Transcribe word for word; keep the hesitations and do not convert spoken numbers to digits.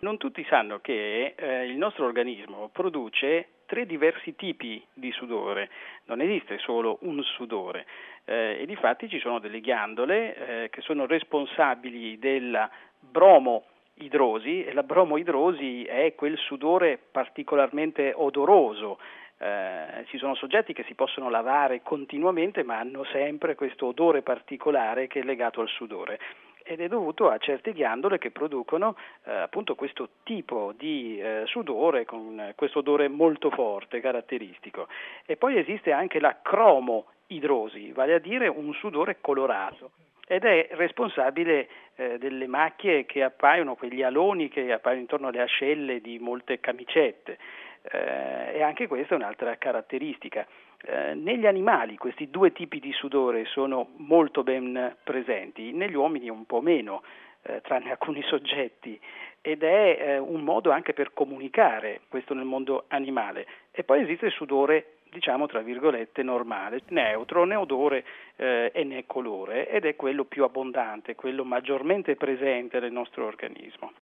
Non tutti sanno che eh, il nostro organismo produce tre diversi tipi di sudore, non esiste solo un sudore eh, e difatti ci sono delle ghiandole eh, che sono responsabili della bromoidrosi e la bromoidrosi è quel sudore particolarmente odoroso. Eh, ci sono soggetti che si possono lavare continuamente ma hanno sempre questo odore particolare che è legato al sudore. Ed è dovuto a certe ghiandole che producono eh, appunto questo tipo di eh, sudore con eh, questo odore molto forte, caratteristico. E poi esiste anche la cromoidrosi, vale a dire un sudore colorato. Ed è responsabile eh, delle macchie che appaiono, quegli aloni che appaiono intorno alle ascelle di molte camicette. Eh, e anche questa è un'altra caratteristica. Eh, negli animali questi due tipi di sudore sono molto ben presenti, negli uomini un po' meno, eh, tranne alcuni soggetti, ed è eh, un modo anche per comunicare, questo nel mondo animale. E poi esiste il sudore, diciamo tra virgolette, normale, neutro, né odore eh, e né colore, ed è quello più abbondante, quello maggiormente presente nel nostro organismo.